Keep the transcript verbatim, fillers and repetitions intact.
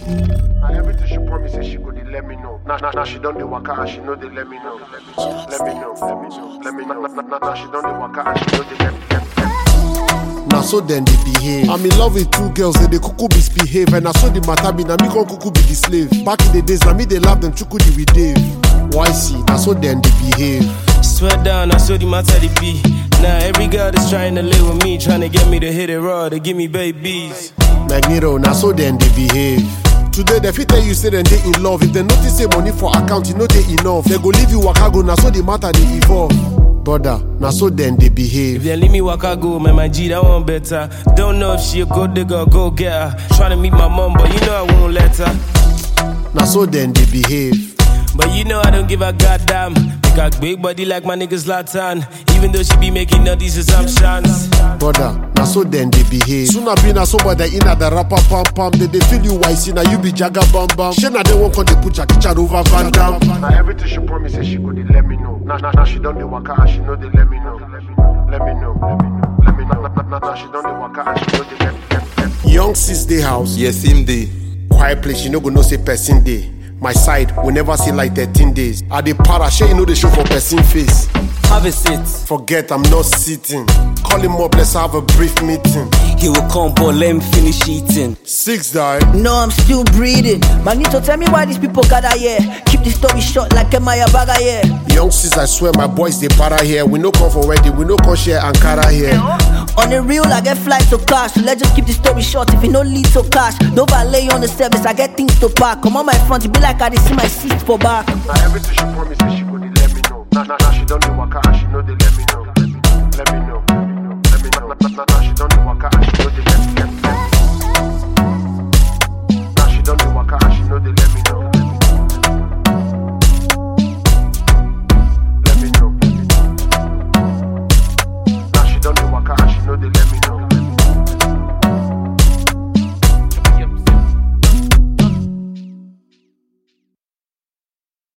Now everything she promised say she go dey let me know. Now, now, now she done the waka and she know they let me know. Let me know, let me know, let me know. Now, now, now she done the waka and she know they let me know. Now so then they behave. I'm in love with two girls, they, they cuckoo misbehave. And I saw the matter be, now me gon' cuckoo be the slave. Back in the days, now me they love them chukudi with Dave. Why see? Now so then they behave. Swear down, I saw the matter they be. Now every girl that's trying to live with me, trying to get me to hit it raw, to give me babies. Magneto, now so then they behave. Today they fit tell you say then they in love. If they notice say money for account, you know they enough. They go leave you waka go, now so the matter they evolve. Brother, now so then they behave. If they leave me waka go, man, my G, that one better. Don't know if she a good nigga, go get her. Tryna meet my mom, but you know I won't let her. Now so then they behave. But you know I don't give a goddamn. Make a big body like my niggas Latan. Even though she be making all these assumptions. Brother, now so then they behave. Soon I be na somebody in at the rapper pam pam. They, they feel you wise, now you be Jagga bam bam. She na they won't come to put Jackie Chan over Van Damme. Now everything she promised say she go dey let me know. Now, now, now she done the waka and she know they let me know. Let me know, let me know, let me know, let me know. Now, now, now, now she done the waka and she know they let me know. Young sis day house. Yes, him day. Quiet place, you know go no say person day. My side, we never see like thirteen days. I dey para, shey you know the show for person face. Have a seat. Forget, I'm not sitting. Call him up, let's have a brief meeting. He will come, but let him finish eating. Six die. No, I'm still breathing. Manito, tell me why these people gather here. Keep the story short like Emaya Baga here. Young sis, I swear my boys they para here. We no come for wedding, we no come share Ankara here. On the real, I get flights to cash. So let's just keep the story short. If you no lead to cash, no valet on the service. I get things to pack. Come on my front, you be like I dey see my seat for back. Now everything she promised say she go dey let me know. Now, now, now she